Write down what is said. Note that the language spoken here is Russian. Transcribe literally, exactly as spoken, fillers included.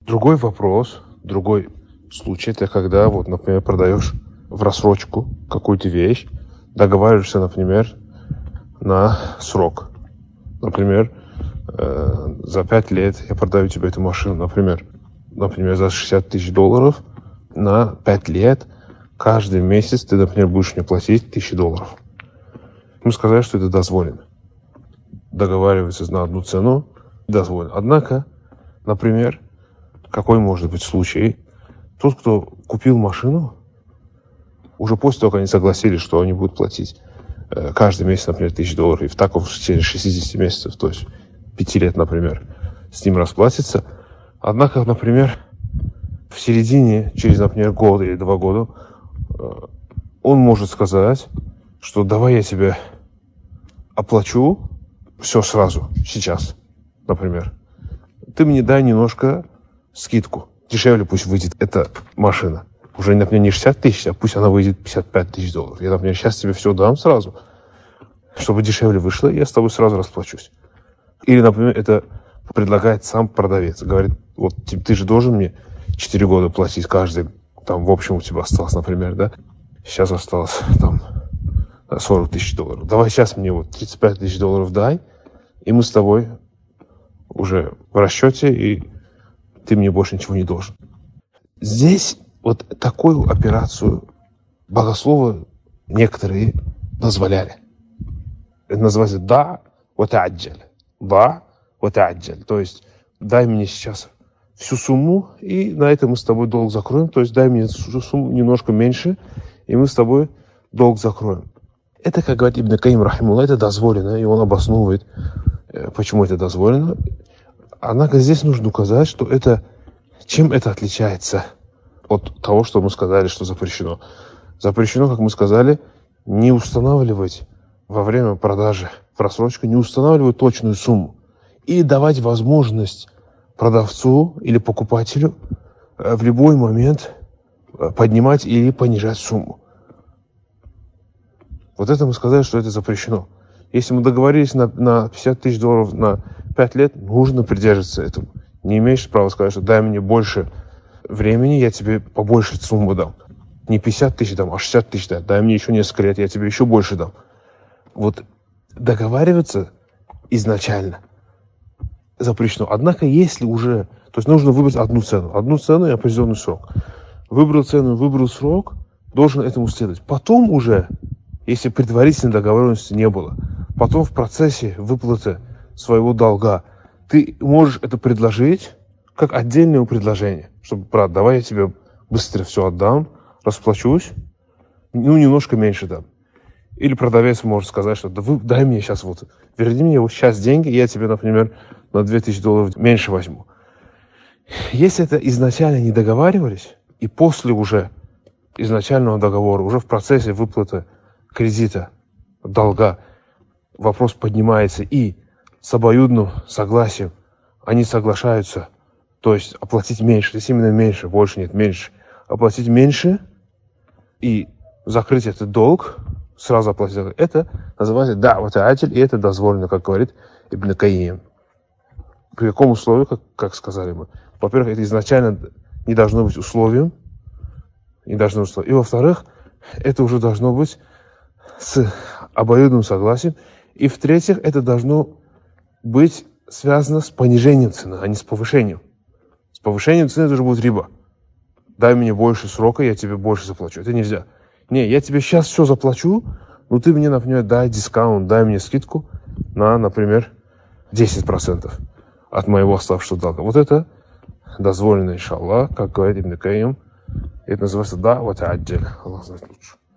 Другой вопрос, другой случай, это когда, вот, например, продаешь в рассрочку какую-то вещь, договариваешься, например, на срок. Например, э, за пять лет я продаю тебе эту машину, например, например, за шестьдесят тысяч долларов на пять лет. Каждый месяц ты, например, будешь мне платить тысячу долларов. Мы сказали, что это дозволено. Договариваться на одну цену дозволено. Однако, например, какой может быть случай? Тот, кто купил машину, уже после того, как они согласились, что они будут платить э, каждый месяц, например, тысячу долларов, и в таком в течение шестидесяти месяцев, то есть пяти лет, например, с ним расплатится. Однако, например, в середине, через, например, год или два года, э, он может сказать, что давай я тебе оплачу все сразу, сейчас, например. Ты мне дай немножко скидку. Дешевле пусть выйдет эта машина. Уже, например, не шестьдесят тысяч, а пусть она выйдет пятьдесят пять тысяч долларов. Я, например, сейчас тебе все дам сразу, чтобы дешевле вышло, и я с тобой сразу расплачусь. Или, например, это предлагает сам продавец. Говорит, вот ты, ты же должен мне четыре года платить каждый, там, в общем, у тебя осталось, например, да? Сейчас осталось, там, сорок тысяч долларов. Давай сейчас мне вот тридцать пять тысяч долларов дай, и мы с тобой уже в расчете, и ты мне больше ничего не должен. Здесь вот такую операцию богословы некоторые дозволяли. Это называется «да вот аджаль». «Да вот аджаль». То есть дай мне сейчас всю сумму, и на этом мы с тобой долг закроем. То есть дай мне всю сумму немножко меньше, и мы с тобой долг закроем. Это, как говорит Ибн Каим рахимуллах, это дозволено, и он обосновывает, почему это дозволено. Однако здесь нужно указать, что это, чем это отличается от того, что мы сказали, что запрещено. Запрещено, как мы сказали, не устанавливать во время продажи просрочку, не устанавливать точную сумму и давать возможность продавцу или покупателю в любой момент поднимать или понижать сумму. Вот это мы сказали, что это запрещено. Если мы договорились на, на пятьдесят тысяч долларов на пять лет, нужно придерживаться этому. Не имеешь права сказать, что дай мне больше времени, я тебе побольше сумму дам. Не пятьдесят тысяч дам, а шестьдесят тысяч дам. Дай мне еще несколько лет, я тебе еще больше дам. Вот договариваться изначально запрещено. Однако, если уже... То есть нужно выбрать одну цену. Одну цену и определенный срок. Выбрал цену, выбрал срок, должен этому следовать. Потом уже, если предварительной договоренности не было, потом в процессе выплаты своего долга ты можешь это предложить как отдельное предложение. Чтобы, брат, давай я тебе быстро все отдам, расплачусь, ну, немножко меньше дам. Или продавец может сказать, что да вы, дай мне сейчас вот, верни мне вот сейчас деньги, я тебе, например, на две тысячи долларов меньше возьму. Если это изначально не договаривались, и после уже изначального договора, уже в процессе выплаты кредита, долга, вопрос поднимается, и с обоюдным согласием они соглашаются, то есть оплатить меньше, то есть именно меньше, больше нет, меньше, оплатить меньше и закрыть этот долг, сразу оплатить, это называется да, вот аджаль, и это дозволено, как говорит Ибн Каим. При каком условии, как, как сказали мы? Во-первых, это изначально не должно быть условием, не должно быть условием. И во-вторых, это уже должно быть с обоюдным согласием. И в-третьих, это должно быть связано с понижением цены, а не с повышением. С повышением цены это уже будет риба. Дай мне больше срока, я тебе больше заплачу. Это нельзя. Не, я тебе сейчас все заплачу, но ты мне, например, дай дискаунт, дай мне скидку на, например, десять процентов от моего оставшегося долга. Вот это дозволено, иншаллах, как говорит Ибн Каим. Это называется да, вот аджаль. Аллах знает лучше.